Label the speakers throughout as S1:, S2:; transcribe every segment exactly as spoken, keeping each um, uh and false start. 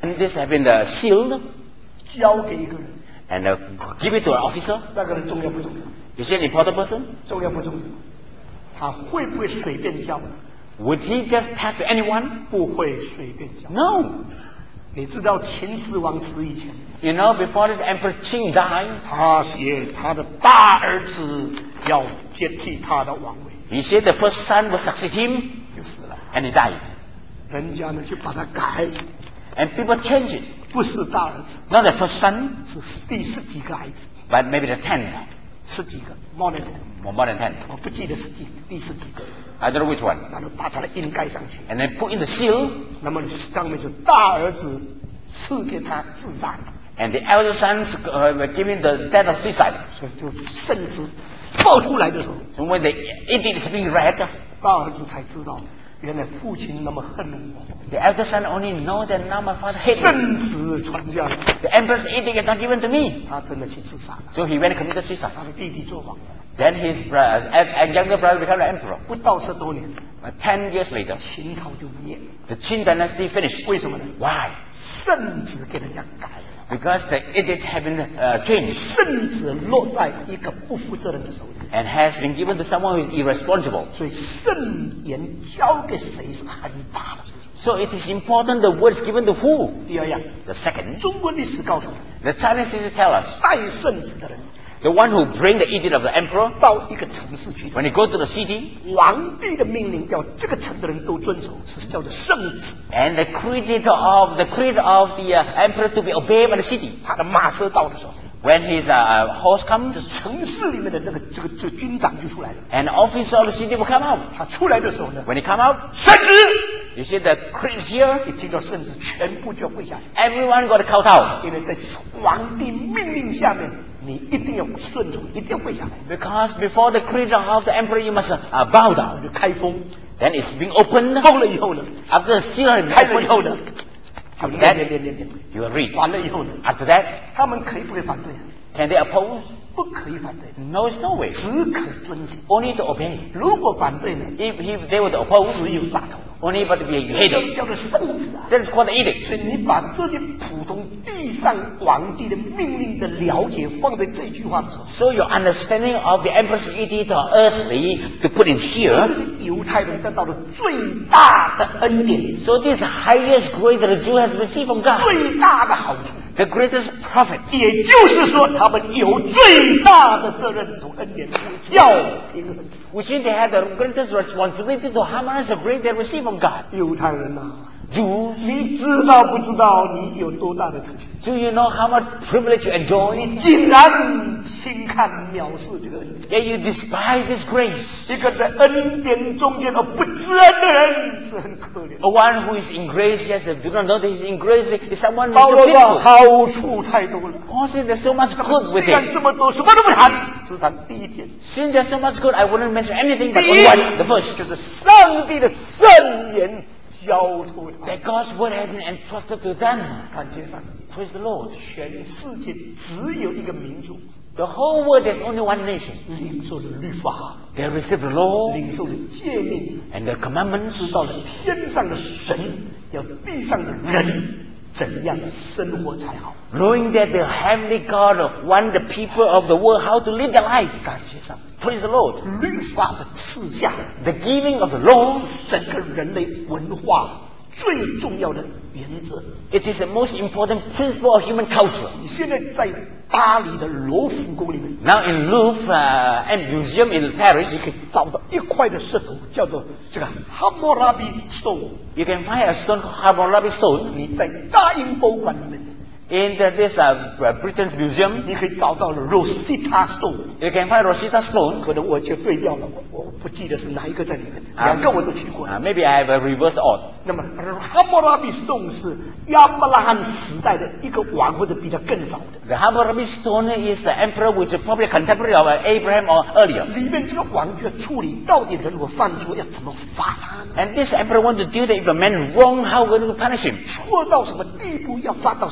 S1: And this have been uh, sealed
S2: 交给一个人，
S1: and uh, give it to an officer.
S2: 那个人重要不重要？
S1: Is he an important person?
S2: 重要不重要？他会不会随便交？
S1: Would he just pass to anyone?
S2: 不会随便交。
S1: No.
S2: 你知道秦始皇死以前，
S1: You know, before this Emperor Qing died,
S2: 他写他的大儿子要接替他的王位，
S1: he said the first son will succeed him,
S2: 就死了。
S1: and he died.
S2: 人家呢就把它改，
S1: And people change it.
S2: 不是大儿子，
S1: Not the first son,
S2: 是第十几个孩子，
S1: but maybe the tenth,
S2: 十几个 more than ten，
S1: or more than ten.
S2: 我不记得是几第十几个，
S1: I don't know which one.
S2: 然后把他的印盖上去，
S1: And then put in the seal,
S2: 那么上面就大儿子赐给他自杀，
S1: and the elder sons uh, were given the death of suicide.
S2: 所以就圣旨报出来的时候，
S1: So when the edict is being read,
S2: 大儿子才知道，原来父亲那么恨我。
S1: the elder son only know that now my father hates me.
S2: 圣旨传下来，
S1: The emperor's edict is not given to me.
S2: 他真的去自杀了。
S1: So he went and committed suicide.
S2: 他的弟弟做王了，
S1: Then his brother, and, and younger brother became the emperor.
S2: 不到十多年，
S1: But ten years later,
S2: 秦朝就灭了。
S1: the Qin dynasty finished.
S2: 为什么呢？
S1: Why?
S2: 圣旨给人家改了，
S1: Because the edicts have been uh, changed
S2: 圣旨落在一个不负责任的手里，
S1: and has been given to someone who is irresponsible.
S2: 所以圣言交给谁是很大的。
S1: So it is important the words given to who.
S2: 第二样，
S1: The second,
S2: 中国历史告诉我们，
S1: the Chinese history tell us
S2: 带圣旨的人
S1: the one who bring the edict of the emperor
S2: 到一个城市去，
S1: when he go to the city
S2: 皇帝的命令要这个城的人都遵守，是叫做圣旨。
S1: and the creed of the creed of the uh, emperor to be obeyed by the city.
S2: 他的马车到的时候，
S1: When his uh, horse comes,
S2: 城市里面的这个这个这个军长就出来了。
S1: an officer of the city will come out.
S2: 他出来的时候呢，
S1: When he come out,
S2: 圣旨，
S1: you see the creed is here.
S2: 一听到圣旨，全部就要跪下来，
S1: Everyone got to count out
S2: 因为在皇帝命令下面，你一定要顺从，一定要跪下来。
S1: because before the creed of the emperor you must uh, bow down.
S2: 就开封，
S1: Then it's being opened.
S2: 封了以后呢，
S1: After the seal has been
S2: 开了以后
S1: opened,
S2: 呢，就
S1: after
S2: 念
S1: that
S2: 念念念念，
S1: you will read.
S2: 完了以后呢，
S1: After that,
S2: 他们可以不可以反对？
S1: can they oppose?
S2: 不可以反对，
S1: No, it's no way.
S2: 只可遵行。
S1: Only to obey.
S2: 如果反对呢，
S1: If, if they were to oppose,
S2: 只有杀头。
S1: only but to be
S2: 这叫
S1: hated.
S2: 叫做圣旨啊！
S1: That is called the edict.
S2: 所以你把这些普通地上皇帝的命令的了解放在这句话的时候，
S1: So your understanding of the emperor's edict or earthly to put in
S2: 这
S1: here.
S2: 个犹太人得到了最大的恩典，
S1: So this is the highest grade that a Jew has received from God.
S2: 最大的好处。
S1: The greatest profit.
S2: 也就是说，他们有最大的责任同恩典，要平衡。
S1: Which means they have the greatest responsibility to harmonize the grace they receive from God.
S2: 犹太人呐、
S1: Jews,
S2: 你知道不知道你有多大的特权？
S1: do you know how much privilege you enjoy?
S2: 你竟然轻看藐视这个恩典。
S1: Yet you despise this grace.
S2: 一个在恩典中间而不知恩的人是很可怜。
S1: A one who is in grace yet do not know that he is in grace is someone who
S2: 保
S1: is
S2: 罗
S1: so
S2: 说
S1: pitiful.
S2: 好处太多了，
S1: Paul said there's so much good with
S2: 既然
S1: it.
S2: 这么多，什么都不谈，只谈第一点。
S1: Since there's so much good, I wouldn't mention anything but
S2: 第
S1: only one.
S2: 一
S1: The first,
S2: 就是上帝的圣言交托他。
S1: that God's word has been entrusted to them.
S2: 感谢上帝，
S1: Praise the Lord.
S2: 全世界只有一个民族
S1: The whole world, there's only one nation.
S2: 领受了律法，
S1: They receive the law
S2: 领受了诫命，
S1: and the commandments.
S2: 知道了天上的神要地上的人怎样生活才好。
S1: Knowing that the heavenly God want the people of the world how to live their life.
S2: 感谢上帝，
S1: Praise the Lord.
S2: 律法的赐下
S1: The giving of the law,
S2: 是整个人类文化最重要的原则。
S1: it is the most important principle of human culture.
S2: 你现在在巴黎的罗浮宫里面，
S1: Now in Louvre uh, and Museum in Paris,
S2: 你可以找到一块的石头，叫做这个哈谟拉比 stone。
S1: you can find a stone called Hammurabi stone
S2: 你在大英博物馆里面，
S1: in the, this uh, Britain's museum.
S2: 你可以找到 Rosetta stone。
S1: You can find Rosetta stone.
S2: 可能我就对调了，我我不记得是哪一个在里面，
S1: 啊
S2: 两个我都去过。
S1: Uh, maybe I have a reverse odd.
S2: 那么哈谟拉比 stone 是亚伯拉罕时代的一个王，或者比他更早的。
S1: The Hammurabi stone is the emperor which is probably contemporary of uh, Abraham or earlier.
S2: 里面这个王就要处理到底人如果犯错要怎么罚他呢？
S1: And this emperor wants to deal that if a man wrong, how we're going to punish him.
S2: 错到什么地步要罚到什么程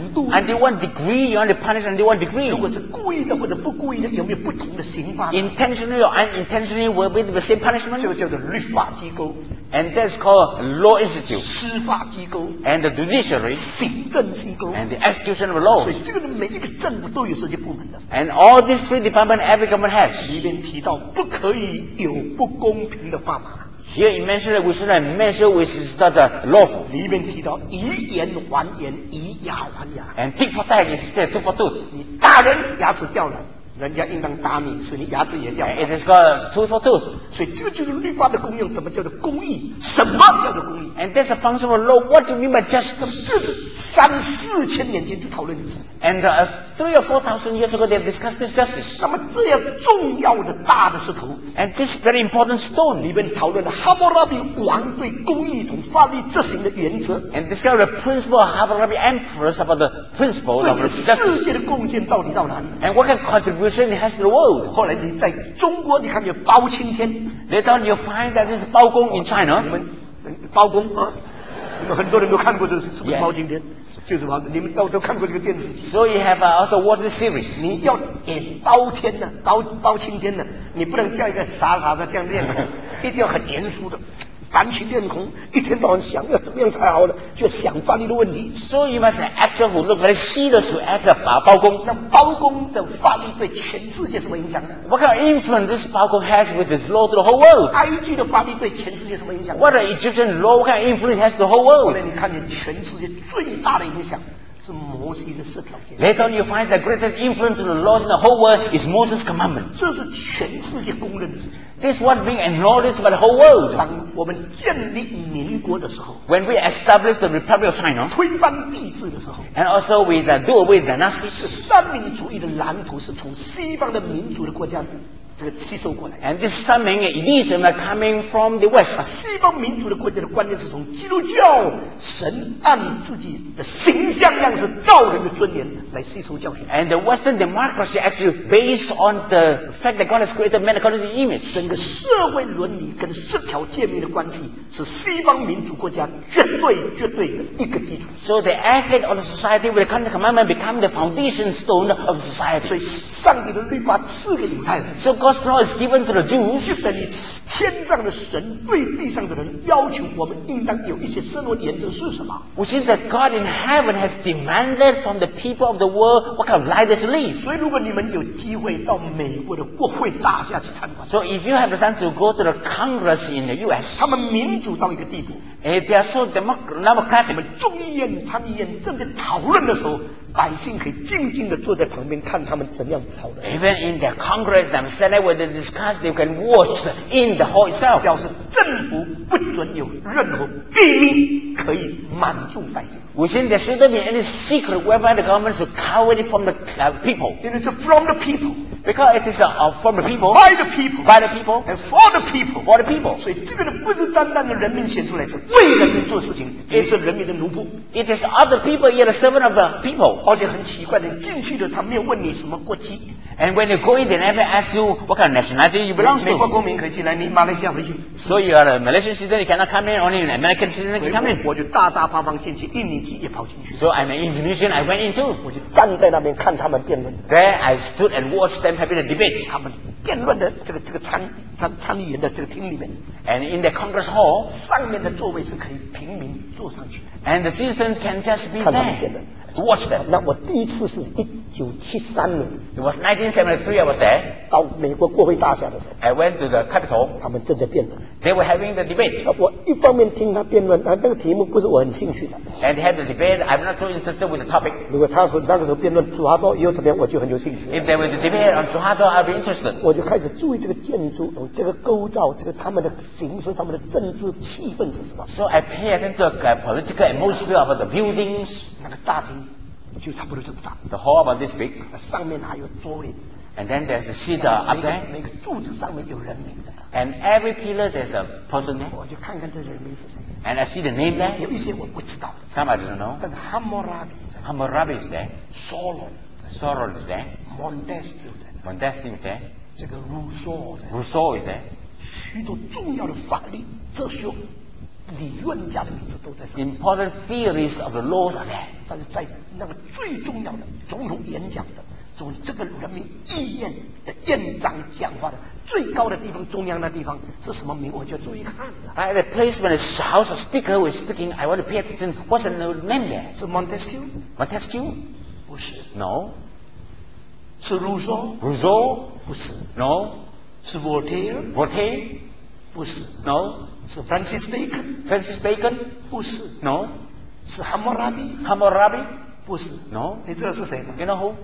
S2: 度。
S1: Under one degree, you only punish under one degree.
S2: 如果是故意的或者不故意的，有没有不同的刑罚？
S1: Intentionally or unintentionally will be the same punishment.
S2: 这个叫做律法机构
S1: And that's called law institute.
S2: 司法机构
S1: And the judiciary.
S2: 行政机构
S1: And the execution of
S2: 所
S1: laws.
S2: 以这个每一个政府都有这些部门的。
S1: And all these three departments every government has.
S2: 里面提到不可以有不公平的话码。
S1: Here it mentioned that we should not measure which is not uh, lawful.
S2: 里面提到以眼还眼，以牙还牙。
S1: And tit for tat is instead tooth for tooth.
S2: 你打人牙齿掉了，人家应当打你，使你牙齿也掉了。
S1: It is called tooth for tooth.
S2: 所以这个就是律法的功用。什么叫做公义？什么叫做公义？
S1: And that's the function of law. What do you mean by
S2: 这
S1: justice?
S2: 是三四千年前就讨论的事。
S1: And uh, three or four thousand years ago, they have discussed this justice.
S2: 那么这样重要的大的石头，
S1: And this very important stone.
S2: 里面讨论了哈谟拉比王对公义同法律执行的原则，
S1: And discover the principle of Hammurabi emperors about the principle
S2: 对
S1: of
S2: 这个
S1: justice.
S2: 世界的贡献到底到哪里？
S1: And what kind of contribution it has to the world.
S2: 后来你在中国，你看有包青天，
S1: Later on, you find that this is Bao Gong in
S2: 你
S1: China.
S2: 们包公啊，你们很多人都看过这个是不是
S1: Yeah.
S2: 包青天？就是包，你们都都看过这个电视剧。
S1: So you have uh, also watched this series.
S2: 你要演包天的，包包青天的，你不能叫一个傻傻的这样练功，一定要很严肃的，板起面孔，一天到晚想要怎么样才好的，就想法律的问题。
S1: So you must an actor who look very serious to act like Bao Gong.
S2: 那包公的法律对全世界什么影响呢？
S1: What kind of influence this Bao Gong has with his law to the whole world?
S2: 埃及的法律对全世界什么影响？
S1: What an Egyptian law, what kind of influence it has to the whole
S2: 后
S1: world?
S2: 来你看见全世界最大的影响是摩西的十条诫。
S1: Later on, you find the greatest influence on the laws in the whole world is Moses' commandment.
S2: 这是全世界公认的事。
S1: This was being acknowledged by the whole world.
S2: 当我们建立民国的时候，
S1: When we established the Republic of China,
S2: 推翻帝制的时候，
S1: and also we uh, do away with dynasty,
S2: 是三民主义的蓝图是从西方的民主的国家这个吸收过来的。
S1: and this Saming elitism are coming from the West.
S2: 西方民主的国家的观念是从基督教神按自己的形象样式造人的尊严来吸收教训。
S1: And the Western democracy actually based on the fact that God has created man according to the image.
S2: 整个社会伦理跟十条诫命的关系是西方民主国家绝对绝对的一个基础。
S1: So the ethic of the society with the Ten Commandments become the foundation stone of society.
S2: 所以上帝的律法赐给犹太人，
S1: So God's law is given to the
S2: 就
S1: Jews.
S2: 等于天上的神对地上的人要求我们应当有一些生活原则是什么？
S1: Which is that God in heaven has demanded from the people of the world what kind of life they should live.
S2: 所以如果你们有机会到美国的国会大厦去参观，
S1: So if you have the chance to go to the Congress in the U S,
S2: 他们民主到一个地步，
S1: if they are so democ-
S2: 我
S1: democratic,
S2: 们众议院、参议院正在讨论的时候，百姓可以静静的坐在旁边看他们怎样讨论。
S1: even in the Congress and Senate where they discuss, they can watch in the hall itself.
S2: 表示政府不准有任何秘密可以瞒住百姓，
S1: Which means there shouldn't be any secret whereby the government should cover it from the uh, people.
S2: 因为是 from the people,
S1: Because it is uh, uh, from the people,
S2: by the people,
S1: by the people,
S2: and for the people.
S1: for the people.
S2: 所以这个呢，不是单单的人民选出来，是为人民做事情，也是人民的奴仆。
S1: It is other people, yet a servant of the people.
S2: 而且很奇怪的，进去的他没有问你什么国籍，
S1: And when you go in, they never ask you what kind of nationality you belong
S2: 美国
S1: to.
S2: 公民可以进来，你马来西亚回去。
S1: So you are a Malaysian citizen, you cannot come in, only an American citizen
S2: 所以
S1: can come in.
S2: 我我就大大方方进去，印尼籍也跑进去，
S1: So I'm an Indonesian, I went in too.
S2: 我就站在那边看他们辩论。
S1: There I stood and watched them having a debate.
S2: 他们辩论的这个这个参参参议员的这个厅里面，
S1: And in the Congress hall,
S2: 上面的座位是可以平民坐上去的。
S1: and the citizens can just be
S2: 看他们辩
S1: there
S2: 论。
S1: to watch them.
S2: 那我第一次是一九七三年
S1: It was nineteen seventy-three, I was there.
S2: 到美国国会大厦的时候，
S1: I went to the Capitol.
S2: 他们正在辩论。
S1: They were having the debate.
S2: 那我一方面听他辩论，啊，那个题目不是我很兴趣的。
S1: And they had the debate. I'm not so interested with the topic.
S2: 如果他那个时候辩论楚哈多也有怎么样，我就很有兴趣。
S1: If there was a debate on Suharto, I'd be interested.
S2: 我就开始注意这个建筑、哦这个构造、这个他们的形式、他们的政治气氛是什么。
S1: So I pay attention to the uh, political atmosphere about the buildings.
S2: 那个大厅就差不多这么大，
S1: The hall about this big.
S2: 上面还有桌椅，
S1: And then there's a seat uh,
S2: 每
S1: up
S2: 个
S1: there.
S2: 每个柱子上面有人名的。
S1: And every pillar there's a person there.
S2: 我就看看这人名是谁。
S1: And I see the name there.
S2: 有一些我不知道，
S1: Some I don't know.
S2: 但是哈谟拉比在
S1: Hammurabi is there.
S2: ，Solon 在
S1: Sorrel is there.
S2: Montesquieu 在，
S1: Montesquieu is there.
S2: 这个 Rousseau 在，
S1: Rousseau is there.
S2: 许多重要的法律、哲学理论家的名字都在上面。
S1: Important theories of the laws are there.
S2: 但是在那个最重要的总统演讲的总这个人民意愿的院长讲话的最高的地方，中央的地方是什么名？我就注意看了。
S1: At the place when the House Speaker was speaking, I want to pay attention. What's the name there?
S2: 是 Montesquieu？
S1: Montesquieu?
S2: 不是。
S1: No.
S2: 是 Rousseau？
S1: Rousseau?
S2: 不是。
S1: No.
S2: 是 Voltaire？
S1: Voltaire?
S2: 不是。
S1: No.
S2: 是 Francis Bacon？
S1: Francis Bacon?
S2: 不是。
S1: No.
S2: 是 Hammurabi？
S1: Hammurabi?
S2: 不是。
S1: No.
S2: 你知道是谁吗？
S1: You know who?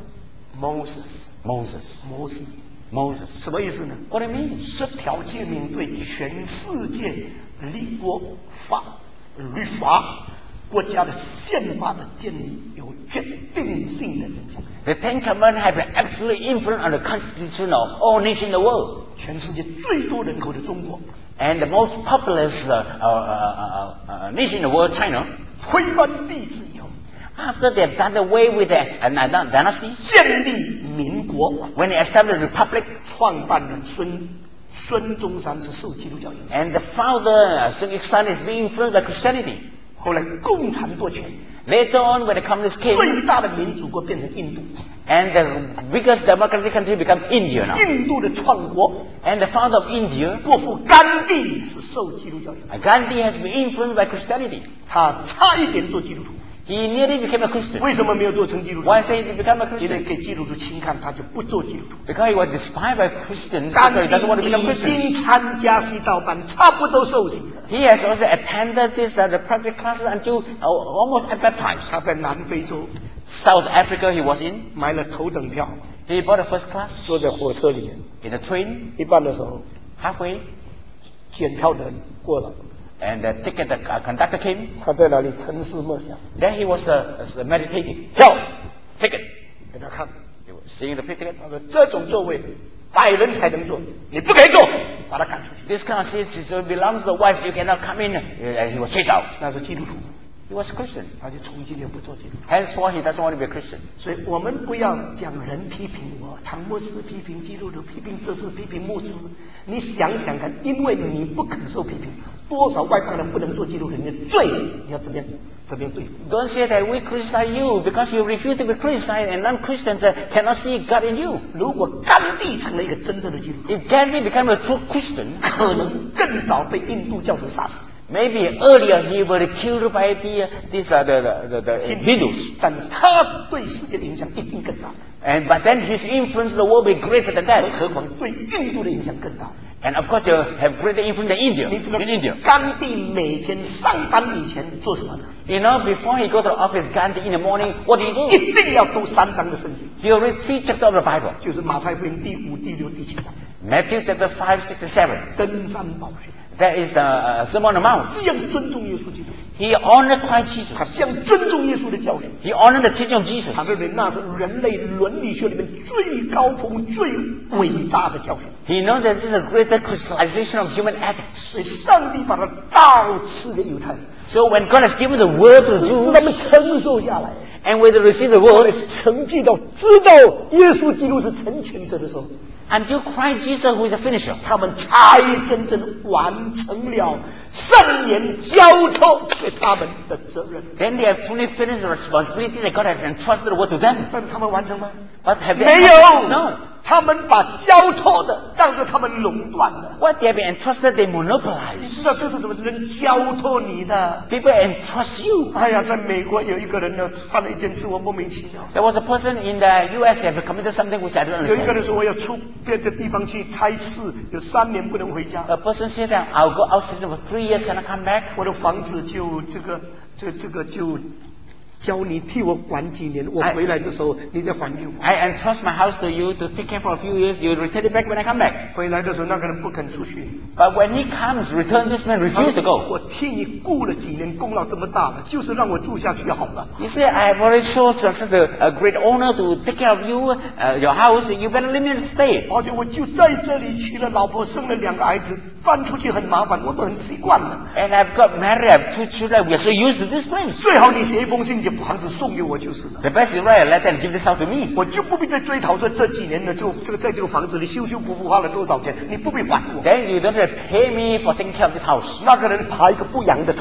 S2: Moses。
S1: Moses.
S2: 摩西。
S1: Moses.
S2: 什么意思呢？
S1: What do you mean?
S2: 十条诫命对全世界立国法、律法、国家的宪法的建立有决定性的影响。
S1: The Ten Commandments have an absolute influence on the constitution of all nations in the world.
S2: 全世界最多人口的中国，
S1: And the most populous uh, uh, uh, uh, nation in the world, China,
S2: 推翻帝制以后，
S1: after they've done away with the uh, dynasty,
S2: 建立民国，
S1: when they established the republic,
S2: 创办人孙孙中山是受基督教影响，
S1: and the founder, uh, Sun Yat-sen, is being influenced by Christianity.
S2: 后来共产夺权，
S1: Later on, when the communist came,
S2: 最大的民主国变成印度，
S1: and the biggest democratic country become India now.
S2: 印度的创国
S1: And the founder of India,
S2: 国父甘地是受基督教影响，
S1: Gandhi, has been influenced by Christianity.
S2: 他差一点做基督徒。
S1: He nearly became a Christian.
S2: 为什么没有做成基督徒？
S1: Why say he became a
S2: 因为
S1: Christian?
S2: 给基督徒轻看，他就不做基督徒。
S1: Because he was despised by Christians,
S2: 甘
S1: so he doesn't want to
S2: 地
S1: become
S2: 已
S1: Christian.
S2: 经参加西道班，差不多受洗了。
S1: He has also attended this uh, the project classes until uh, almost baptized.
S2: 他在南非洲
S1: South Africa he was in.
S2: 买了头等票，
S1: He bought a first class
S2: 坐在火车里面，
S1: in the train.
S2: 一半的时候，
S1: Halfway,
S2: 检票的人过了，
S1: and the ticket the uh, conductor came.
S2: 他在那里沉思默想，
S1: There he was uh, uh, meditating. Yo, ticket.
S2: 给他看。
S1: He was seeing the ticket.
S2: 他说这种座位百人才能坐，你不可以坐，把他赶出去。
S1: This kind of seat is, uh, belongs to the wife. You cannot come in. Uh, he was chased out.
S2: 那是基督徒，
S1: He was a Christian.
S2: 他就从今天不做基督徒。
S1: Henceforth, he doesn't want to be a Christian.
S2: 所以我们不要讲人批评我，唐牧师批评基督徒，批评这是批评牧师。你想想看，因为你不肯受批评，多少外邦人不能做基督徒，你的罪你要怎么样怎么样对付？
S1: Don't say that we criticize you because you refuse to be criticized and non-Christians uh, cannot see God in you.
S2: 如果甘地成了一个真正的基督徒，
S1: If Gandhi became a true Christian,
S2: 可能更早被印度教徒杀死。
S1: maybe earlier he would be killed by the, these, uh, the, the, the, the Hindus.
S2: 但是他对世界的影响一定更大，
S1: And, but then his influence in the world will be greater than that.
S2: 何况对印度的影响更大。
S1: And of course, they'll have greater influence than India,
S2: 你知道
S1: in India.
S2: 甘地每天上班以前做什么呢？
S1: You know, before he go to the office, Gandhi in the morning, what do he do?
S2: 一定要读三章的圣经，
S1: He'll read three chapters of the Bible.
S2: 就是马太福音第五、第六、第七章，
S1: Matthew chapter five, six, and seven.
S2: 登山宝训，
S1: That is the uh, Sermon on the Mount.
S2: 这样尊重耶稣基督，
S1: He honored Christ Jesus.
S2: 他这样尊重耶稣的教训，
S1: He honored the teaching of Jesus.
S2: 他认为那是人类伦理学里面最高峰、最伟大的教训。
S1: He knows that this is a greater crystallization of human ethics.
S2: 所以上帝把它倒赐给犹太人，
S1: So when God has given the word to the
S2: 使他们
S1: Jews,
S2: 承受下来。
S1: and when they receive the
S2: 后来
S1: word,
S2: 承继到知道耶稣基督是成全者的时候，
S1: until Christ Jesus, who is the finisher,
S2: 他们才真正完成了圣言交托给他们的责任。
S1: then they have truly finished the responsibility that God has entrusted the word to them.
S2: 但是他们完成吗？
S1: But have they
S2: 没有
S1: accomplished? No.
S2: 他们把交托的当作他们垄断了。
S1: What they have been entrusted, they
S2: 你
S1: monopolize.
S2: 知道这是什么？人交托你的。
S1: People entrust you.
S2: 哎呀，在美国有一个人呢，犯了一件事，我莫名其妙。
S1: There was a person in the U S who have committed something which I don't
S2: 有一个
S1: understand.
S2: 人说我要出别的地方去差事，有三年不能回家，
S1: A person said that I'll go out season for three years, cannot come back.
S2: 我的房子就这个这这个就交你替我管几年，我
S1: 哎
S2: 回来的时候你再还给我。
S1: I entrust my house to you to take care for a few years. You return it back when I come back.
S2: 回来的时候那个人不肯出去，
S1: But when he comes, return, this man refused to go.
S2: 我替你雇了几年，功劳这么大了，就是让我住下去好了。
S1: You say, I have already showed such a, a great honor to take care of you, uh, your house. You better let me stay.
S2: 而且我就在这里娶了老婆，生了两个孩子，搬出去很麻烦，我们很习惯了。
S1: And I've got married, I have two children. We are so used to this place.
S2: 最好你写一封信，就把房子送给我就是了。
S1: The best is write a letter and give this out to me.
S2: 我就不必再追讨说这几年呢，就这个在这个房子里修修补补花了多少钱，你不必还我。
S1: Then you don't have to pay me for taking care of this house.
S2: 那个人爬一个不扬的头，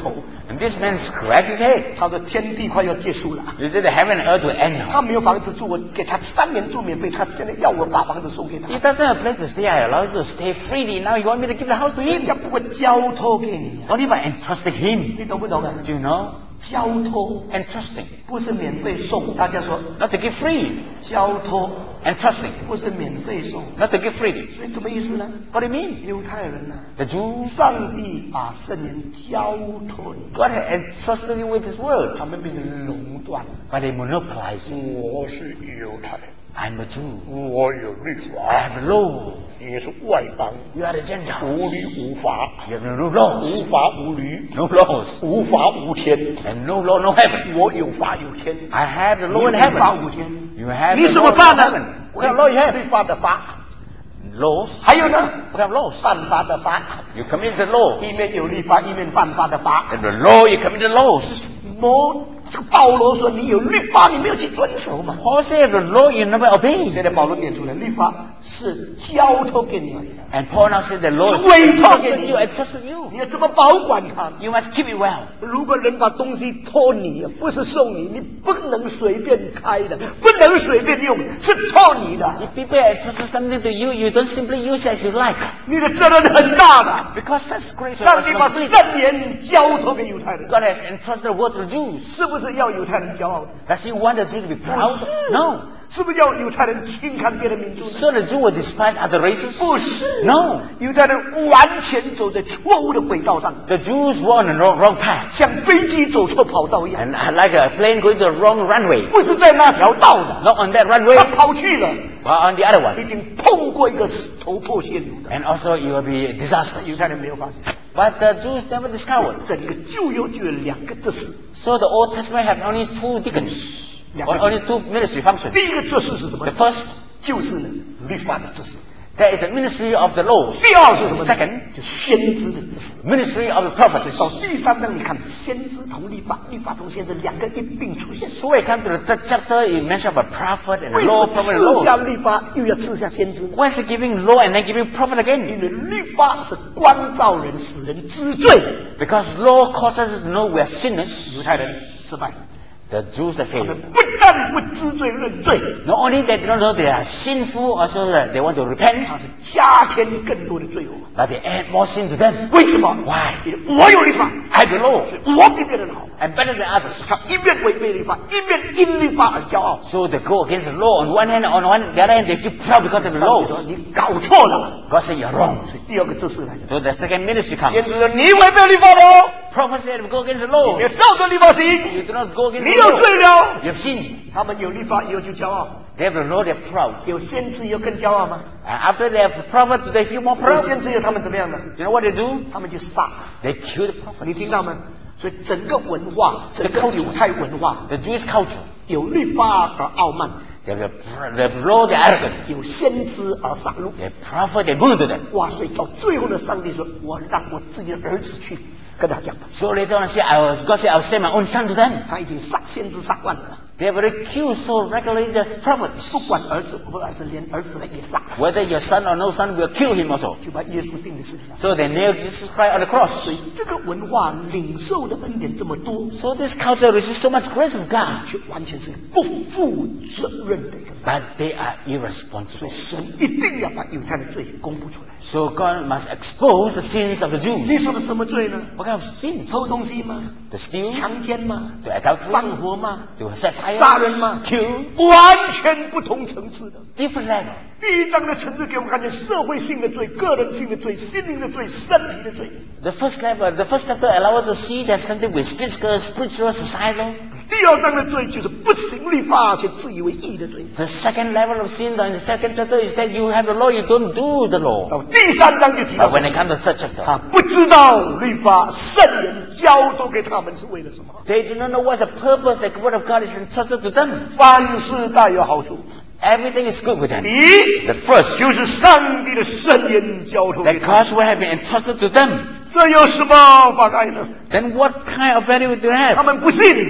S1: And this man scratched his head.
S2: 他说天地快要结束了。
S1: He said the heaven and earth will end now.
S2: 他没有房子住，我给他三年住免费，他现在要我把房子送给他。
S1: He doesn't have a place to stay. I allow him to stay freely. Now you want me to give the house to
S2: 人
S1: him?
S2: 家不会交托给你、啊，
S1: Only by entrusting him.
S2: 你懂不懂啊？
S1: Do you know?
S2: 交托
S1: Entrusting.
S2: 不是免费送，大家说
S1: Not to give free.
S2: 交托
S1: Entrusting.
S2: 不是免费送，
S1: Not to give freely.
S2: 所以什么意思呢？
S1: What do you mean?
S2: 犹太人呢、啊，
S1: The Jews,
S2: 上帝把圣言交托你，
S1: God had entrusted you with His word.
S2: 他们变成垄断。
S1: But they monopolize it.
S2: 我是犹太人，
S1: I'm a Jew.
S2: 我有律
S1: I
S2: 法，
S1: have law.
S2: 你是外邦，
S1: You are the Gentiles.
S2: 无律无法，
S1: You have no laws.
S2: 无法无律，
S1: No laws.
S2: 无法无天。
S1: And no law, no heaven.
S2: 我有法有天，
S1: I have the
S2: 你
S1: law in
S2: 无法
S1: heaven.
S2: 无天。
S1: You have
S2: 你
S1: the
S2: 什
S1: law
S2: 么
S1: in
S2: 法呢
S1: heaven.？ What kind of law you have?
S2: 律法的法，
S1: Laws.
S2: 还有呢，
S1: What kind of laws?
S2: 犯法的法。
S1: You commit the law.
S2: 一面有律法，一面犯法的法。
S1: And the law, you commit the laws.
S2: 摩这个保罗说：“你有律法，你没有去遵守嘛。
S1: Paul said the law you never ” obey.
S2: 现在保罗点出来，律法是交托给你而已的，
S1: And Paul now said the law is
S2: 是委托给
S1: entrusted
S2: 你
S1: you, entrusted you.
S2: 你要怎么保管它？
S1: You must keep it well.
S2: 如果人把东西托你，不是送你，你不能随便开的，不能随便用，是托你的。
S1: If people entrust something to you, you don't simply use it as you like.
S2: 你的责任很大的。
S1: Because that's great
S2: 上帝把
S1: responsibility.
S2: 圣言交托给犹太人，
S1: God has entrusted the word to the Jews.
S2: 是不是要犹太人骄傲？
S1: Does he want the Jews to be proud?
S2: 不是
S1: No.
S2: 是不是要犹太人轻看别的民族呢？
S1: So the Jew will despise other races?
S2: 不是
S1: No.
S2: 犹太人完全走在错误的轨道上，
S1: The Jews were on the wrong, wrong path.
S2: 像飞机走错跑道一样，
S1: And like a plane going to the wrong runway.
S2: 不是在那条道的，
S1: Not on that
S2: 他
S1: runway,
S2: 跑去了，
S1: but on the other
S2: 一
S1: one.
S2: 定碰过一个头破血流的。
S1: And also it will be disastrous.
S2: 犹太人没有发现，
S1: But the Jews never discovered.
S2: 整个旧约就有两个执事，
S1: So the Old Testament had only two deacons. Or only two ministry functions.
S2: 第一个执事是什么
S1: The
S2: 呢？
S1: first,
S2: 就是呢律法的执事，
S1: there is a ministry of the law.
S2: 第二是什么呢？
S1: Second,
S2: 就先知的执事。
S1: ministry of the prophets.
S2: 到第三章，你看先知同律法，律法同先知两个一并出现。
S1: So we come to the third chapter, it mentions about prophet and
S2: 为什
S1: law,
S2: 么
S1: prophet and
S2: 赐下
S1: law.
S2: 律法又要赐下先知呢？
S1: Why is he giving law and then giving prophet
S2: 因
S1: again?
S2: 为律法是关照人，使人知罪。
S1: Because law causes us to know we are sinners.
S2: 犹太人失败，
S1: The Jews are
S2: 他
S1: failed.
S2: 们不但不知罪认罪，
S1: Not only they do not know they are sinful, also that they want to repent,
S2: 他是加添更多的罪恶。
S1: but they add more sin to them.
S2: 为什么？
S1: Why?
S2: 因为我有律法，
S1: I have the law.
S2: 我比别人好。
S1: I'm better than others.
S2: 他一面违背律法，一面因律法而骄傲。
S1: So they go against the law on one hand, on one the other hand they feel proud because of the
S2: 上帝说
S1: laws.
S2: 你搞错了。
S1: God said you're wrong.
S2: 第二个知识来讲，
S1: So the second ministry comes.
S2: 先知说你违背律法了，
S1: Prophet said go against the
S2: 你
S1: law.
S2: 照着律法行，
S1: You do not go against
S2: 你
S1: the
S2: 有
S1: law.
S2: 罪了。
S1: You have sinned.
S2: 他们有律法以后就骄傲，
S1: They have the law, they're proud.
S2: 有先知以后更骄傲吗？
S1: And after they have the prophet, they feel more
S2: 有
S1: proud.
S2: 先知以后他们怎么样呢？
S1: You know what they do?
S2: 他们就杀。
S1: They kill the prophet.
S2: 你听到吗？所以整个文化，整个犹太文化
S1: The Jewish culture.
S2: 有律法而傲慢，
S1: They have the, the law, they're arrogant.
S2: 有先知而杀戮。
S1: The prophet, they wounded them.
S2: 哇！所以到最后呢，上帝说：“我让我自己的儿子去跟他讲吧。
S1: So later on, say, I was, God said, I'll send my own son to them. ”
S2: 他已经杀先知杀惯了，
S1: They have accused so regularly the prophets.
S2: 不管儿子不儿子，連兒子呢也殺，
S1: Whether your son or no son will kill him also.
S2: 就把耶穌釘在十字架上。
S1: So they nailed Jesus Christ on the cross.
S2: 所以这个文化領受的恩典這麼多，
S1: So this culture receives so much grace from God.
S2: 卻完全是不負責任的一個。
S1: But they are
S2: 所以
S1: irresponsible.
S2: 神一定要把猶太的罪公布出來。
S1: So God must expose the sins of the
S2: 你
S1: Jews.
S2: 說的什麼罪呢？
S1: What kind of sins?
S2: 偷東西嗎？
S1: To steal,
S2: 強姦嗎？
S1: to adultery,
S2: 放火嗎？
S1: to set fire,
S2: 殺人嗎？
S1: kill,
S2: 完全不同層次的。
S1: different level.
S2: 第一章的层次给我们看见社會性的罪、個人性的罪、心靈的罪、身體的罪。
S1: The first level, the first chapter allows us to see there's something with physical, spiritual, societal.
S2: 第二章的罪就是不行律法且自以為義的罪。
S1: The second level of sin in the second chapter is that you have the law, you don't do the law.
S2: 到第三章就提到
S1: But when it comes to the third chapter,
S2: 他不知道律法聖言交托給他們是為了什麼。
S1: they do not know what's the purpose that the word of God is entrusted to them.
S2: 凡事大有好處。
S1: Everything is good with them.
S2: 第一，
S1: The first,
S2: 就是上帝的聖言交托給
S1: that
S2: 他們。
S1: God's word has been entrusted to them.
S2: 這有什麼妨礙呢？
S1: Then what kind of value do they
S2: 他
S1: have?
S2: 們不信，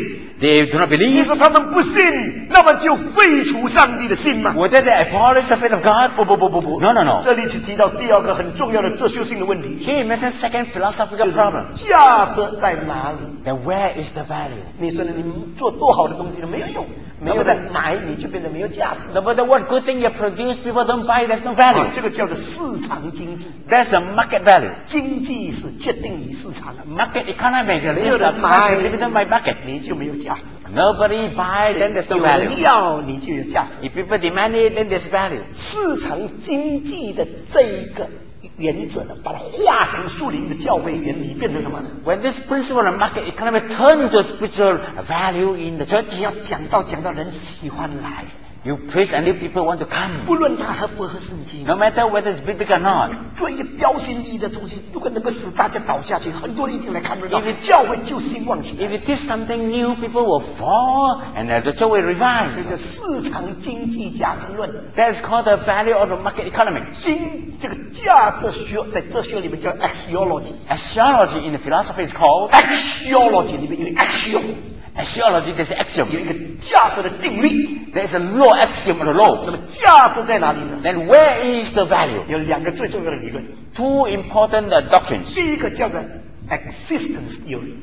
S1: They do not
S2: 你
S1: believe.
S2: 说他们不信，那么就废除上帝的信吗？
S1: Whether they abolish the faith of God?
S2: 不不不不不
S1: No, no, no.
S2: 这里只提到第二个很重要的哲学性的问题，
S1: Here he mentions second philosophical problem.
S2: 价值在哪里？
S1: Then where is the value?
S2: 你说呢？你做多好的东西都没有用，没有人买，你就变得没有价值。
S1: No matter what good thing you produce, people don't buy, there's no
S2: 啊
S1: value.
S2: 这个叫做市场经济，
S1: That's the market value.
S2: 经济是决定于市场的，
S1: Market economy
S2: 没
S1: is
S2: 有
S1: the
S2: 人买
S1: price driven by market.
S2: 你就没有价值。
S1: Nobody buy, then there's no
S2: 有人
S1: value.
S2: 要你就有价值。
S1: If people demand it, then there's value.
S2: 市场经济的这一个原则呢，把它化成树林的教会原理，变成什么呢？
S1: When this principle of market economy turns to spiritual value in the church,
S2: 你要讲到讲到人喜欢来，
S1: you preach and new people want to come.
S2: 不论他合不合圣经，
S1: No matter whether it's biblical or not.
S2: 做一些标新立异的东西，如果能够使大家倒下去，很多人一定来看热闹，教会就兴旺起来。
S1: If it is something new, people will fall and uh, the church will revive.
S2: 这叫市场经济价值论。
S1: That's called the value of the market economy.
S2: 经这个价值学在哲学里面叫 axiology，axiology
S1: Axiology in the philosophy is called
S2: 里面有 axiom，
S1: axiology. There's an
S2: 有
S1: axiom.
S2: 一个价值的定律。
S1: There's a law axiom of the
S2: 那
S1: laws.
S2: 么价值在哪里呢？
S1: Then where is the value?
S2: 有两个最重要的理论，
S1: Two important uh, doctrines.
S2: 第一个叫做 existence theory，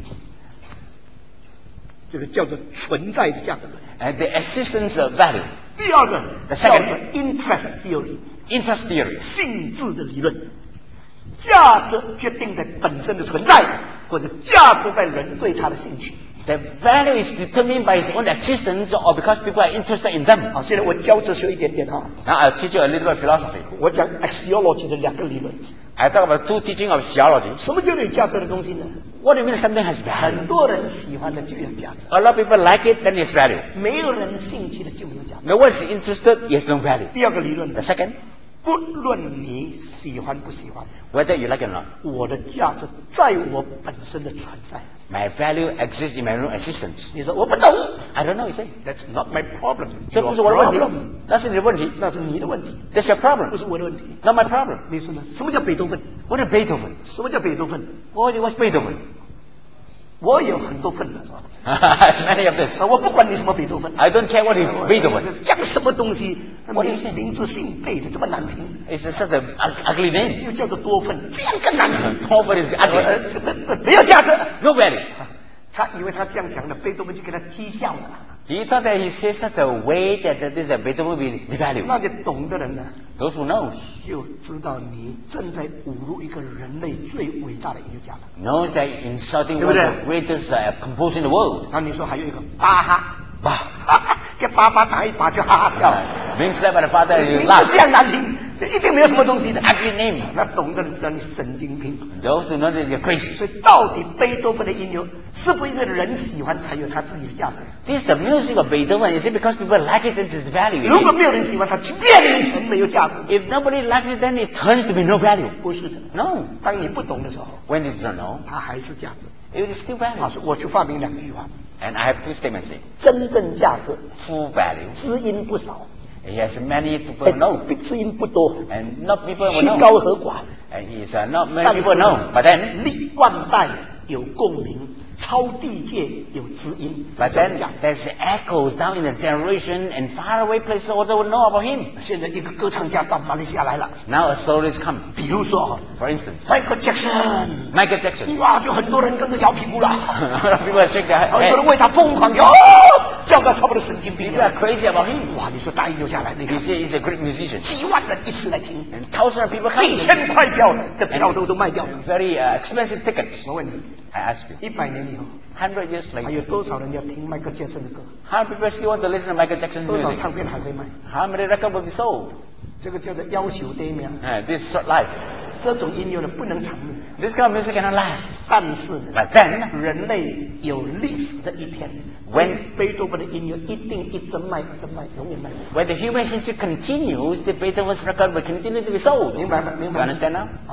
S2: 这个叫做存在的价值论。
S1: And the existence of value.
S2: 第二个
S1: The
S2: 叫
S1: second
S2: 做 interest theory，
S1: Interest theory.
S2: 性质的理论。价值决定在本身的存在，或者价值在人对它的兴趣。
S1: The value is determined by its own existence or because people are interested in them.
S2: 好，现在我教哲学一点点哈，
S1: Now I'll teach you a little bit of philosophy.
S2: 我讲 axiology 的两个理论。
S1: I talk about two teaching of theology.
S2: 什么叫有价值的东西呢？
S1: What do you mean something has
S2: 很
S1: value?
S2: 多人喜欢的就有价值，
S1: A lot of people like it, then it's value.
S2: 没有人兴趣的就没有价值。
S1: No one is interested, yes, no value.
S2: 第二个理论
S1: The second,
S2: 不论你喜欢不喜欢，
S1: whether you like it or not,
S2: 我的价值在我本身的存在。
S1: my value exists in my own existence.
S2: 你说我不懂
S1: I don't know, you say.
S2: ，That's not my problem，
S1: 这
S2: Your
S1: 不是我的问题
S2: problem，
S1: 那是你的问题
S2: 那是你的问题，
S1: That's your
S2: 不
S1: problem,
S2: 是我的问题。
S1: not my problem.
S2: 你说呢？什么叫贝多芬？
S1: What is Beethoven?
S2: 什么叫贝多芬？
S1: What was Beethoven?
S2: 我有很多份的，是吧？
S1: Many of this.
S2: 啊，我不管你什么贝多芬，
S1: I don't care what is Beethoven.
S2: 讲什么东西，
S1: What
S2: 名
S1: is it?
S2: 名字姓贝的这么难听，
S1: It's such an ugly name.
S2: 又叫做多芬，这样更难听。
S1: Beethoven is
S2: 呃
S1: ugly.
S2: 这这这没有价值。
S1: No value.
S2: 他以为他这样讲的，贝多芬就给他讥笑了。
S1: He thought that he says that the way that this is a Beethoven will be devalued.
S2: 那个懂的人呢，
S1: Those who knows
S2: 就知道你正在侮辱一个人类最伟大的音乐家了。
S1: knows that insulting
S2: 对
S1: one
S2: 不对？
S1: of the greatest uh, composer in the world.
S2: 然后你说还有一个巴哈，
S1: Bah.
S2: 给巴巴打一巴就哈哈笑，
S1: Uh, being slapped by the father,
S2: 名
S1: you
S2: 字
S1: laugh.
S2: 这样难听，这一定没有什么东西的。
S1: Ugly name.
S2: 那懂的人知道你神经病。
S1: Those who know that you're crazy.
S2: 所以到底贝多芬的音乐是不是因为人喜欢才有他自己的价值？
S1: This is the music of Beethoven. Is it because people like it that it's value?
S2: 如果没有人喜欢它，就变成没有价值。
S1: If nobody likes it, then it turns to be no value.
S2: 不是的，
S1: No.
S2: 当你不懂的时候，
S1: When you don't know,
S2: 它还是价值。
S1: it is still
S2: 啊，
S1: value.
S2: 所以我就发明两句话：
S1: And I have two statements here.
S2: 真正价值，
S1: True value.
S2: 知音不少，
S1: He has many people know.
S2: 哎知音不多，
S1: And not people will
S2: 曲
S1: know.
S2: 高和寡。
S1: And he's uh, not
S2: 但
S1: many
S2: 是
S1: people know. But then,
S2: 历万代有共鸣，超地界有知音。
S1: but
S2: 这叫
S1: then
S2: 价值。
S1: there's echoes down in the generation and faraway places also will know about him.
S2: 现在一个歌唱家到马来西亚来了，
S1: Now a soloist come.
S2: 比如说
S1: For instance,
S2: Michael Jackson，
S1: Michael Jackson.
S2: 哇，就很多人跟着摇屁股了，
S1: People shake their
S2: 很多人
S1: head.
S2: 为他疯狂摇，叫到差不多神经病一
S1: People are
S2: 样。
S1: crazy about him.
S2: 哇，你说大音留下来，那
S1: He
S2: 个
S1: says he's a great musician.
S2: 几万人一次来听，
S1: And thousands of people
S2: 几
S1: come.
S2: 千块票，这票都都卖掉了。
S1: Very uh, expensive tickets.
S2: 我问你，
S1: I ask you.
S2: 一百年以后，
S1: Hundred years
S2: 还有
S1: later,
S2: 多少人要听 Michael Jackson 的歌？
S1: how many people still want to listen to Michael Jackson's
S2: 多少
S1: music?
S2: 唱片还会卖？
S1: How many records will be sold?
S2: 这个叫做要求对面。
S1: Uh, this short life.
S2: 这种音乐呢不能长命，
S1: This kind of music cannot last.
S2: 但是呢，
S1: But then,
S2: 人类有历史的一天，
S1: When-
S2: 贝多芬的音乐一定一直卖，一直卖，永远卖。
S1: when the human history continues, the Beethoven's record will continue to be sold.
S2: 明白吗？明
S1: You
S2: 白吗
S1: understand now?
S2: 啊，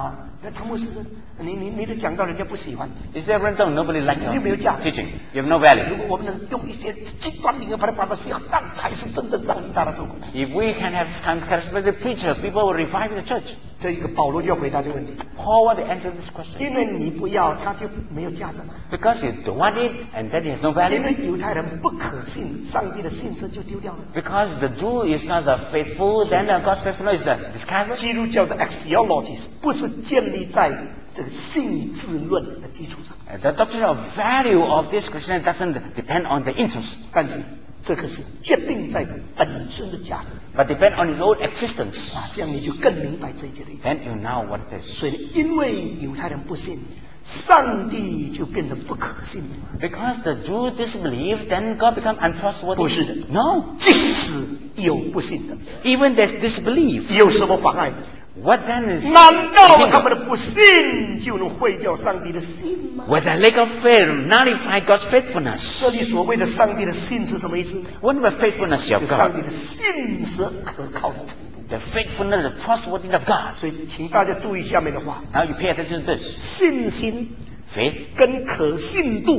S2: 那汤姆斯，你你你的讲道人家不喜欢，
S1: Is there rental? Nobody like
S2: 你就没有
S1: your
S2: 价值。
S1: teaching. You have no value.
S2: 如果我们能用一些极端灵的把它把它写好，这样才是真正上帝大的做工。
S1: If we can have some charismatic preacher, people will revive the church.
S2: 这一个保罗就要回答这个问题，
S1: Paul want to answer this question.
S2: 因为你不要，他就没有价值了。
S1: Because you don't want it, and then it has no
S2: 因
S1: value.
S2: 为犹太人不可信，上帝的信实就丢掉了。
S1: Because the Jew is not the faithful, then the God's faithfulness is the disguised.
S2: 基督教的 axiology 不是建立在这个性质论的基础上，
S1: The doctrine of value of this Christian doesn't depend on the interest,
S2: 但是这个是决定在本身的价值
S1: but depend on its own existence.
S2: 啊，这样你就更明白这一节的意思。
S1: Then you know what it is.
S2: 所以，因为犹太人不信，上帝就变得不可信了。
S1: Because the Jew disbelieve, then God become untrustworthy.
S2: 不是的
S1: No.
S2: 即使有不信的，
S1: Even there's disbelief.
S2: 有什么妨碍呢？
S1: What then is
S2: 难道他们的不信就能毁掉上帝的信吗？
S1: With the lack of faith nullify God's faithfulness?
S2: 这里所谓的上帝的信是什么意思？
S1: What about faithfulness of
S2: 上帝
S1: God?
S2: 的信是可靠的程度。
S1: The faithfulness, the trustworthiness of God.
S2: 所以，请大家注意下面的话：
S1: Now you pay attention to this.
S2: 信心
S1: Faith,
S2: 跟可信度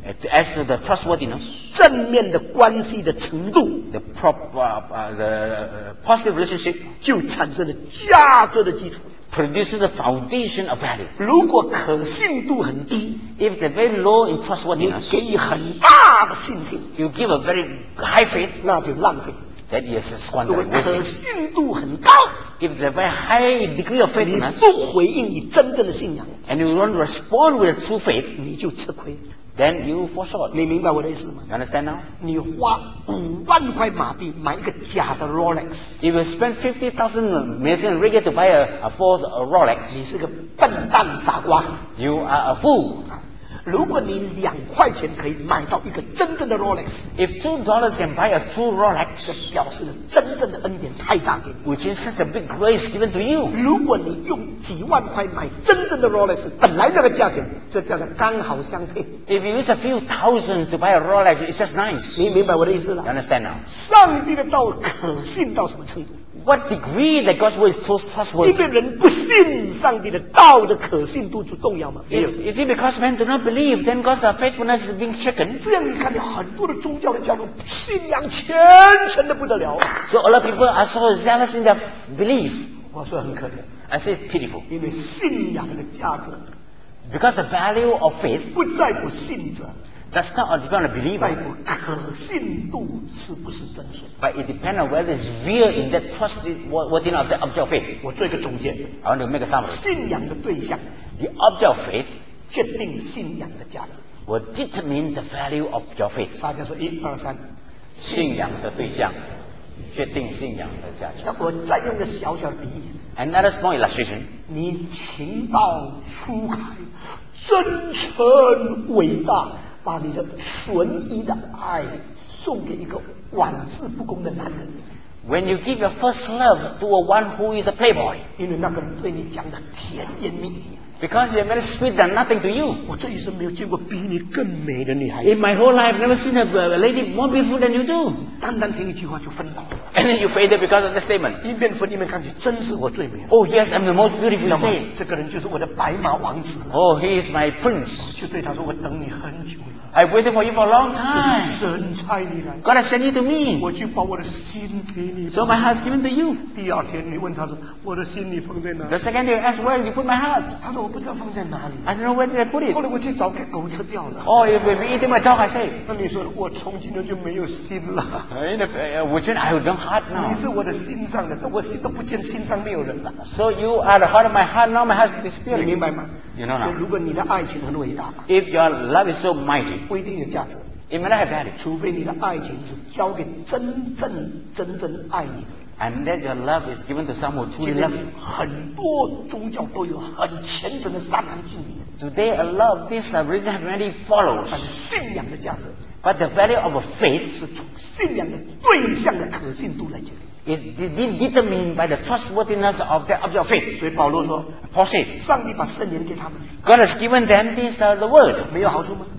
S1: as to the trustworthiness,
S2: 正面的关系的程度，
S1: the, prop, uh, uh, the uh, positive relationship
S2: 就产生了价值的基础。
S1: produces the foundation of value.
S2: 如果可信度很低，
S1: If they're very low in
S2: 你
S1: trustworthiness,
S2: 给予很大的信心，
S1: you give a very high faith,
S2: 那就浪费。
S1: that is a
S2: 如果
S1: squander,
S2: 可
S1: wastage.
S2: 信度很高，
S1: If there's a very high degree of
S2: 你
S1: faithfulness,
S2: 不回应你真正的信仰，
S1: and you don't respond with true faith,
S2: 你就吃亏。
S1: then you fall short.
S2: 你明白我的意思吗？
S1: You understand now?
S2: 你花五万块马币买一个假的 Rolex，
S1: If you spend fifty thousand Malaysian ringgit to buy a, a false uh, Rolex,
S2: 你是个笨蛋傻瓜。
S1: you are a fool.
S2: 如果你两块钱可以买到一个真正的 Rolex，
S1: If two dollars can buy a true
S2: 这
S1: Rolex,
S2: 表示了真正的恩典太大给你。
S1: which is such a big grace given to you.
S2: 如果你用几万块买真正的 Rolex， 本来那个价钱，这价钱刚好相配。
S1: If you use a few thousands to buy a Rolex, it's just nice.
S2: 你明白我的意思
S1: You
S2: 了？
S1: understand now?
S2: 上帝的道可信到什么程度？
S1: What degree that God's word is so
S2: 一
S1: trustworthy?
S2: 个人不信上帝的道的可信度就动摇吗？没有。
S1: Is, is it because men do not believe, then God's uh, faithfulness is being shaken?
S2: 这样你看，有很多的宗教的教徒信仰虔诚的不得了。
S1: So a lot of people are so zealous in their belief.
S2: 我说很可怜，
S1: I say it's pitiful.
S2: 因为信仰的价值
S1: Because the value of faith
S2: 不在乎信者，
S1: does not depend on the
S2: 在
S1: believer,
S2: 乎可信度是不是真实。
S1: but it depends on whether it's real in that trustworthiness of the object of faith.
S2: 我做一个总结，
S1: I want to make a summary.
S2: 信仰的对象
S1: The object of faith
S2: 决定信仰的价值。
S1: will determine the value of your faith.
S2: 大家说一二三，
S1: 信仰的对象决定信仰的价值。
S2: 那我再用个小小的比喻，
S1: Another small illustration.
S2: 你情到初开，真诚伟大，把你的纯一的爱送给一个玩世不恭的男人，
S1: When you give your first love to a one who is a playboy,
S2: 因为那个人对你讲的甜言蜜语。
S1: because they're very sweet and nothing to you.
S2: 我这一生没有见过比你更美的女孩子，
S1: In my whole life, I've never seen a, a lady more beautiful than you do.
S2: 单单听一句话就昏倒了，
S1: And then you faded because of the statement.
S2: 一面分一面看去，真是我最美了。
S1: Oh yes, I'm the most beautiful.
S2: 那
S1: You
S2: 么
S1: say.
S2: 这个人就是我的白马王子了。
S1: Oh, he is my prince.
S2: 就对他说：“我等你很久了，
S1: I've waited for you for a long time.
S2: 神差你来，
S1: God has sent you to me.
S2: 我就把我的心给你。”
S1: So my heart's given to you.
S2: 第二天你问他说：“我的心你放在哪
S1: The？” second day, you ask where did you put my heart?
S2: 他说：“我不知道放在哪里。
S1: I don't know where did I put ”
S2: 后
S1: it.
S2: 来我去找，给狗吃掉了。
S1: Oh, if we eating my dog, I say.
S2: 那你说我从今天就没有心了？
S1: Uh, in the, uh, which means I have no heart
S2: 你
S1: now.
S2: 是我的心上的，但我心都不见，心上没有人了。
S1: So you are the heart of my heart. Now my heart is
S2: 你
S1: disappearing.
S2: 明白吗？
S1: You know
S2: 所以
S1: now.
S2: 如果你的爱情很伟大，
S1: If your love is so mighty,
S2: 不一定有价值，
S1: it may not have value.
S2: 除非你的爱情是交给真正真正爱你的人。
S1: And that your love is given to someone who
S2: 今
S1: truly
S2: 天
S1: loves you.
S2: 很多宗教都有很虔诚的善男信女，
S1: Today, a lot of this uh, religion have many follows.
S2: 但是信仰的价值
S1: But the value of a faith
S2: 是从信仰的对象的可信度来决定。
S1: is being determined by the trustworthiness of the object of faith.
S2: 所以保罗说，
S1: Paul said,
S2: 上帝把圣灵给他们，
S1: God has given them this, uh, the word.
S2: 没有好处吗？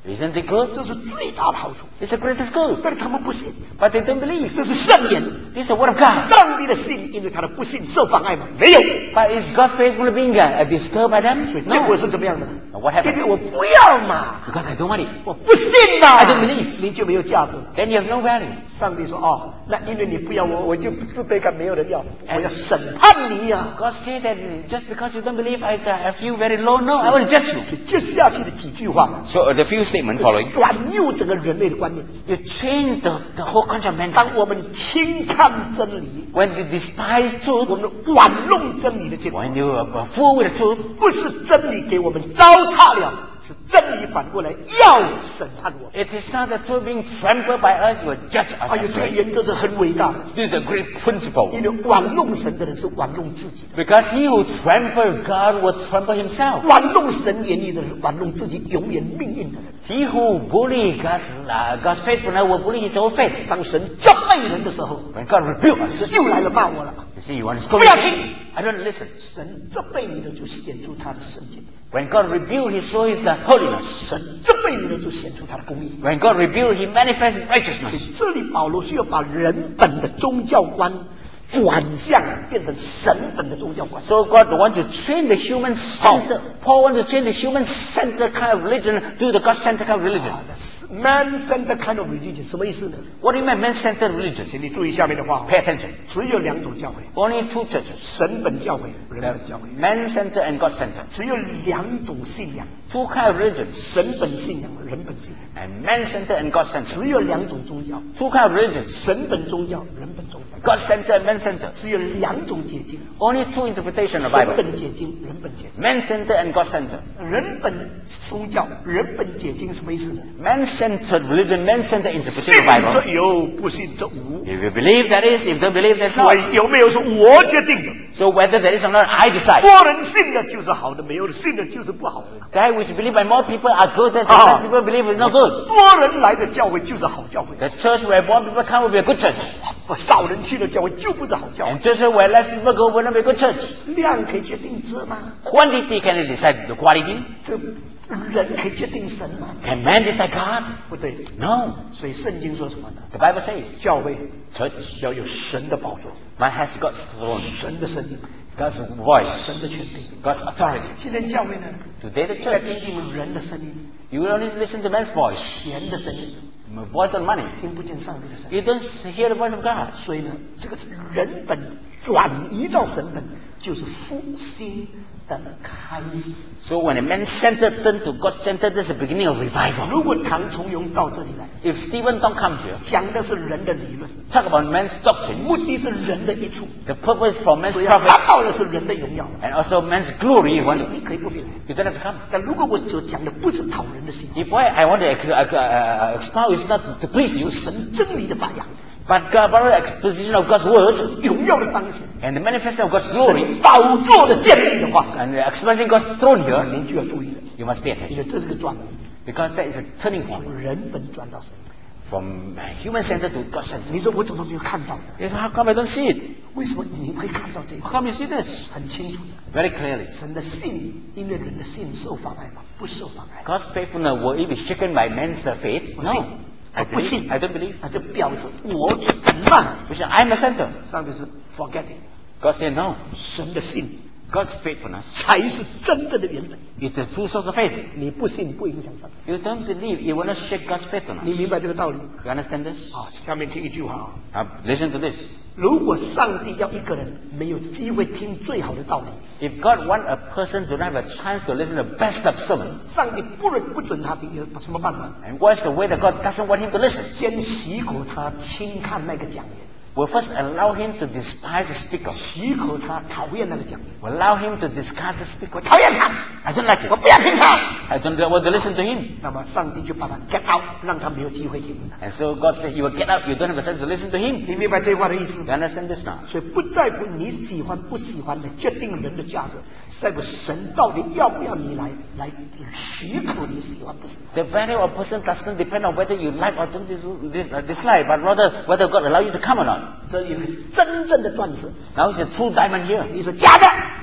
S1: Isn't it good?
S2: 这是最大的好处。
S1: It's the greatest good.
S2: 但是他们不信，
S1: But they don't believe.
S2: 这是圣言。
S1: This is the word of God.
S2: 上帝的信因为他的不信受妨碍吗？没有。
S1: But is God's faithfulness being uh, disturbed by them?
S2: 所以结果
S1: No.
S2: 是怎么样的？
S1: Now what
S2: 因
S1: happened?
S2: 为我不要嘛，
S1: Because I don't want it.
S2: 我不信呐
S1: I don't believe.
S2: 你就没有价值了。
S1: Then you have no value.
S2: 上帝说哦，那因为你不要我，我就自卑感没有人要，我要审判你呀、
S1: God said that just because you don't believe, I, I feel very low. No, I will judge you.
S2: 所以接下去的几句话，
S1: So uh, the few statements following.
S2: 转右整个人类的观念。
S1: You change the, the whole concept of
S2: 当
S1: mankind.
S2: 我们轻看真理，
S1: When you despise
S2: 我
S1: truth,
S2: 们玩弄真理的结果，
S1: when you are fool with the truth,
S2: 不是真理给我们糟蹋了，是真理反过来要审判我们。
S1: it is not the truth being trampled by us, you will judge
S2: 哎呦，
S1: us.
S2: 这个原则是很伟大的，
S1: This is a great principle.
S2: 因为玩弄神的人是玩弄自己的，
S1: Because he who trample God will trample himself.
S2: 玩弄神言语的人，玩弄自己永远命运的人。
S1: He who bully God's, uh, God's faithfulness will bully his own faith.
S2: 当神责备人的时候，
S1: When God rebukes us,
S2: 又来了骂我了。
S1: you see, you want to
S2: 不
S1: scold
S2: 要
S1: me.
S2: 听，
S1: I don't listen.
S2: 神责备你的就显出他的圣洁，
S1: When God rebukes, he shows the holiness.
S2: 神责备你的就显出他的公义。
S1: When God rebukes, he manifests his
S2: 所以
S1: righteousness.
S2: 这里保罗需要把人本的宗教观转向，变成神本的宗教观。
S1: So God wants to change the human center. Paul wants to change the human center kind of religion to the God center kind of religion.
S2: Man-centered kind of religion 什么意思呢？
S1: What do you mean man-centered religion?
S2: 请你注意下面的话，
S1: Pay attention.
S2: 只有两种教会：
S1: Only two churches.
S2: 神本教会、人本教会。
S1: Man-centered and God-centered.
S2: 只有两种信仰：
S1: Two kind of religions.
S2: 神本信仰、人本信仰。
S1: And man-centered and God-centered.
S2: 只有两种宗教：
S1: Two kind of religions.
S2: 神本宗教、人本宗教。
S1: God-centered and man-centered.
S2: 只有两种解经：
S1: Only two interpretations of
S2: 神
S1: Bible.
S2: 本解经、人本解经。
S1: Man-centered and God-centered.
S2: 人本宗教、人本解经什么意思呢？
S1: Man-centered religion, man-centered
S2: 信
S1: interpretation of
S2: 则
S1: Bible.
S2: 有，不信则无。
S1: If you believe that is, if you don't believe that's
S2: 所
S1: not.
S2: 以有没有是我决定的？
S1: So whether there is or not, I decide.
S2: 多人信的就是好的，没有人信的就是不好的。
S1: That which believed by more people are good, that
S2: Ah.
S1: less people believe is not good.
S2: 多人来的教会就是好教会，
S1: The church where more people come will be a good church.
S2: 不少人去的教会就不是好教会。
S1: And churches where less people go will not be a good church.
S2: 量可以决定质吗？
S1: Quantity can decide the quality.
S2: 这人可以决定神吗？
S1: Can man decide God?
S2: 不对。
S1: No.
S2: 所以圣经说什么呢？
S1: The Bible says
S2: 教会
S1: church
S2: 要有神的宝座，
S1: man has God's throne,
S2: 神的声音，
S1: God's voice,
S2: 神的权柄。
S1: God's authority.
S2: 今天教会呢，
S1: Today the
S2: 在听
S1: church,
S2: 听人的声音，
S1: you will only listen to man's voice,
S2: 钱的声音，
S1: voice of money.
S2: 听不见上帝的声音。
S1: You don't hear the voice of God.
S2: 所以呢，这个人本转移到神本，就是复兴的开始。
S1: So when a man-centered turn to God-centered, that's the beginning of revival.
S2: 如果唐崇荣到这里来，
S1: If Stephen Tong comes here,
S2: 讲的是人的理论，
S1: talk about man's doctrine,
S2: 目的是人的益处，
S1: the purpose for man's
S2: 所以要
S1: profit,
S2: 达到的是人的荣耀。
S1: and also man's glory, you, want,
S2: 你可以不必来，
S1: you don't have to come.
S2: 但如果我所讲的不是讨人的心，
S1: If I, I want to ex, uh, uh, expound, it's not to, to please
S2: 是
S1: you,
S2: 神真理的发扬，
S1: but God, but the exposition of God's word
S2: 荣耀的彰显，
S1: and the manifestation of God's glory
S2: 神宝座的建立的话，
S1: and the expressing God's throne
S2: 那
S1: here,
S2: 您就要注意了，
S1: you must pay
S2: 因为
S1: attention
S2: 这是个转移，
S1: because that is a turning point
S2: 从人本转到神。
S1: from human-centered to God-centered.
S2: 你说我怎么没有看到呢？
S1: Yes, how come I don't see it?
S2: 为什么你会看到这
S1: How
S2: 个？
S1: come you see this?
S2: 很清楚的，
S1: Very clearly.
S2: 神的信，因为人的信受妨碍吗？不受妨碍。
S1: God's faithfulness will it be shaken by man's uh, faith?
S2: 我信
S1: No. I
S2: 不信
S1: believe. I don't believe.
S2: 那就表示我本嘛。
S1: We say, I'm a center.
S2: 上帝是 forget it，
S1: God said, no.
S2: 神的信
S1: God's faithfulness
S2: 才是真正的原本。
S1: is the true source of faith.
S2: 你不信不影响上帝，
S1: You don't believe, it will not shake God's
S2: 你
S1: faithfulness.
S2: 明白这个道理？
S1: You understand this?
S2: 啊，下面听一句话啊，
S1: Now, listen to this.
S2: 如果上帝要一个人没有机会听最好的道理，
S1: If God wants a person to not have a chance to listen to the best of sermon,
S2: 上帝不能不准他听，有什么办法？
S1: and what's the way that God doesn't want him to listen?
S2: 先许可他轻看那个讲员，
S1: We'll first allow him to despise the speaker.
S2: 许可他讨厌那个讲员，
S1: We'll allow him to discard the speaker.
S2: 我讨厌他，
S1: I don't like
S2: 我
S1: it.
S2: 不要听他。
S1: I don't want to listen to him.
S2: 那么上帝就把他 get out，让他没有机会听。
S1: And so God said, you will get up, you don't have a chance to listen to him.
S2: 你明白这句话的意思
S1: You
S2: 吗？
S1: understand this now?
S2: 所以不在乎你喜欢不喜欢的决定人的价值，在乎神到底要不要你来来许可你喜欢不喜欢。
S1: The value of a person doesn't depend on whether you like or don't dis- uh, dislike, but rather whether God allow you to come or not.
S2: 这有一个真正的钻石，
S1: Now it's a true diamond here.
S2: 你说假的，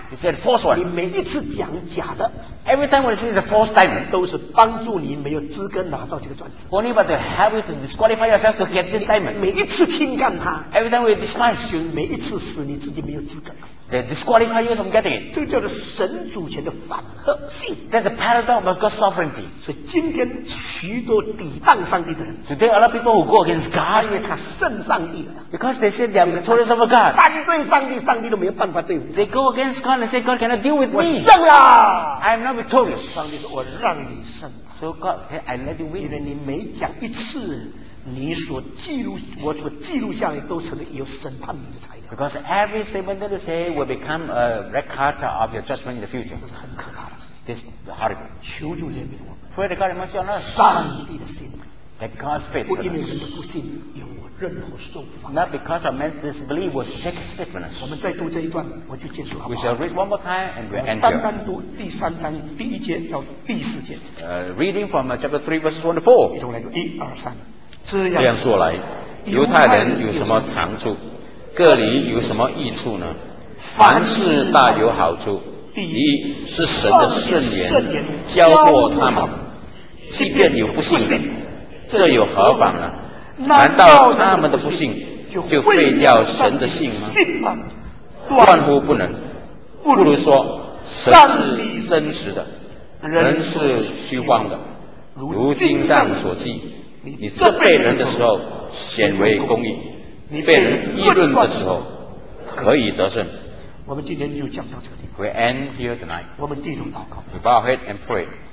S1: He said false
S2: 你
S1: one.
S2: 每一次讲假的，
S1: Every time we see the false diamond,
S2: 都是帮助你没有资格拿到这个钻石。
S1: only but to help you to disqualify yourself to get this diamond.
S2: 每一次轻看它，
S1: Every time we despise you,
S2: 每一次使你自己没有资格。
S1: they disqualify you from getting it.
S2: 这个叫做神主权的反合性。
S1: There's a paradox of God's sovereignty.
S2: 所以今天许多抵挡上帝的人，
S1: Today, a lot of people who go against
S2: 他
S1: God
S2: 因为他胜上帝了，
S1: because they say they are victorious over God.
S2: 反对上帝，上帝都没有办法对付他。
S1: They go against God and say, God cannot deal with
S2: 我
S1: me.
S2: 胜了，
S1: I am not victorious.
S2: 上帝说：“我让你胜。”
S1: So God, hey, I let you
S2: 因为
S1: win.
S2: 你每讲一次，你所记录我所记录下来，都成了有审判你的材料。
S1: Because every statement that you say will become a record of your judgment in the future.
S2: 这是很可怕的事。
S1: This is horrible.
S2: 求主怜悯我们，
S1: Pray that God have mercy on us.
S2: 上帝的心，
S1: That God's
S2: 不因为人
S1: faithfulness.
S2: 的不信有任何受罚。
S1: Not because of man's disbelief will shake his
S2: 我
S1: faithfulness.
S2: 们再读这一段，我就结束好不
S1: We
S2: 好？
S1: shall read one more time and
S2: 我
S1: we'll
S2: 们
S1: end
S2: 单
S1: here.
S2: 单读第三章第一节到第四节，
S1: Uh, reading from uh, chapter three, verses one to four.
S2: 一同来读，一二三。这
S3: 这样
S2: 样
S3: 说来，犹太人有什么长处？各离有什么益处呢？凡事大有好处。第一是神的圣言教过他们，即便有不信的，这有何妨呢？难道他们的不信就废掉神的信吗？
S2: 信吗？
S3: 断乎不能。不如说，神是真实的，人是虚妄的。如经上所记，你责备人的时候显为公义，你被人议论的时候可以得胜。
S2: 我们今天就讲到这里，
S1: We end here tonight.
S2: 我们低头祷告。
S1: We bow our head and pray.